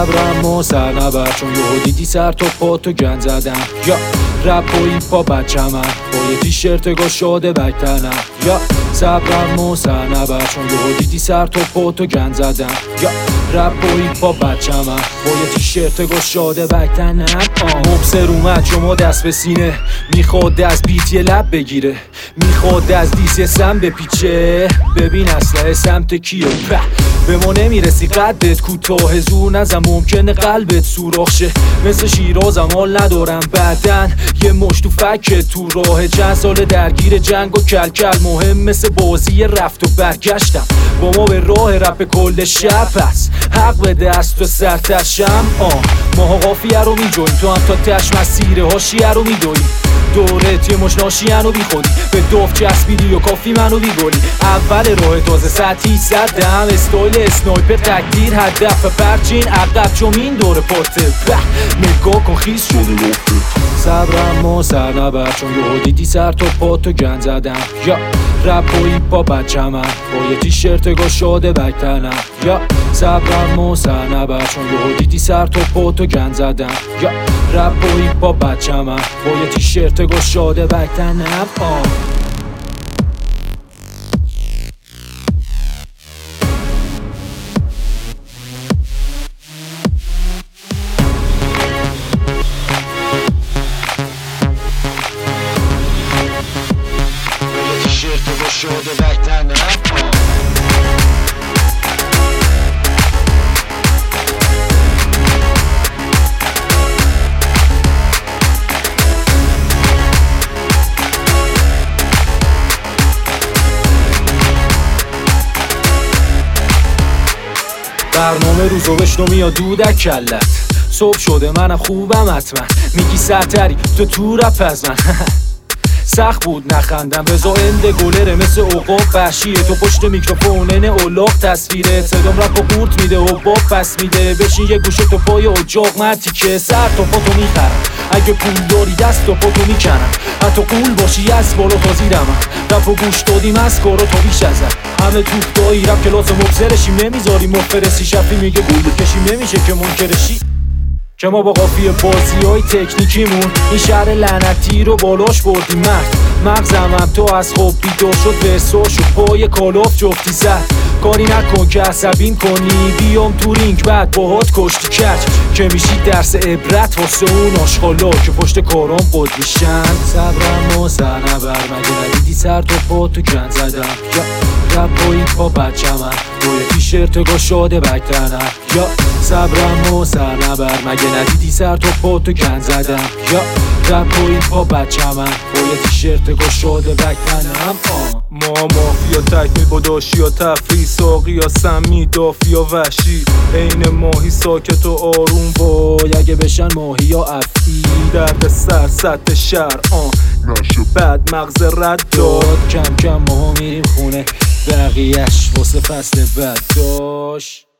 صبرم و سر نبر چون یهو دیدی سر تا پا تو گند زدم. یا رپ و ایپا بچمم با یه تیشرت گشاده بکتنم. یا صبرم و سر نبر چون یهو دیدی سر تا پا تو گند زدم. یا رپ و ایپا بچمم با یه تیشرت گشاده بکتنم. مبصر اومد شما دست به سینه، میخواد از بیت یه لب بگیره، میخواد از دیس یه سم بپیچه. ببین اسلحه سمت کیه؟ به ما نمیرسی قدت کوتاه، زور نزن ممکنه قلبت سوراخ شه. مثل شیرازم حال ندارم بعدن یه مش تو فکت تو راه. چند سال درگیر جنگ و کلکل، مهم مثل بازی رفت و برگشتم. با ما به راه رپ کل شب پس حق بده از تو سرتشم. ماها قافیه رو میجویم، تو هم تا تش مسیر حاشیه رو میدویم. دورت یه مش ناشیان و بی خودی، به دوف چسبیدی و کافی منو بیگلی. اول راه تازه سطحی صدم، استایل اسنایپر تکدیر هدف پرچین عقب چومین دور پاته. نگاه کن خیز شده رفته. صبرم و سر نبر چون یهو دیدی سر تا پا تو گند زدم. یا رپ و ایپا بچمم با یه تیشرت گشاده بکتنم. یا صبرم و سر نبر چون یهو دیدی سر تا پا تو گند زدم. یا رپ و ایپا بچمم با یه تیشرت گشاده بکتنم. شده بکتنم. برنامه روزو بشنو میاد دودک کلت. صبح شده منم خوبم حتما، میگی سرتری تو رپ از من. سخت بود نخندم، رضا اند گلره مثل اوقاب وحشیه. تو پشت میکروفونن اولاق تصویره، صدام رپ و قورت میده و باب پس میده. بشین یه گوشه تو پای اجاق مرتی که سر تا پا تو میخرم. اگه پول داری دست تا پا تو میکنم، حتی قول باشی از بالا تا زیرم. رپ و گوش دادیم از کارا تا بیش ازم. همه توف دایی رپ کلاس مبصرشیم، نمیذاریم مفرسی شفی میگه گول بکشیم. نمیشه که منکرشی که ما با قافیه بازی‌های تکنیکیمون این شهر لعنتی رو بالاش بردیم. مغزم هم تو از خواب بیدار شد، به سوش و پای کالاف جفتی زد. کاری نکن که عصبیم کنی، بیام تو رینگ بعد باهات کشتی کچ. که میشی درس عبرت واسه اون آشغالا که پشت کارام قد میشن. صبرم و سر نبر مگه ندیدی سر تا پا تو گند زدم. یا رپ و ایپا بچمم روی تیشرت گشاده بکتنم. یا صبرم و سر نبر مگه ندیدی سر تا پا تو گند زدم. یا رپ و ایپا بچمم با یه تیشرت گشاده بکتنم. ما مافیا تکمیل با داشی یا تفریح، ساقی یا سمی دافی یا وحشی. عین ماهی ساکت و آروم وای اگه بشن ماهی یا افعی. درد سر سطح شهر نشه بعد مغز رد داد. کم کم ماها میریم خونه، بقیهش واسه فصل بعد داشت.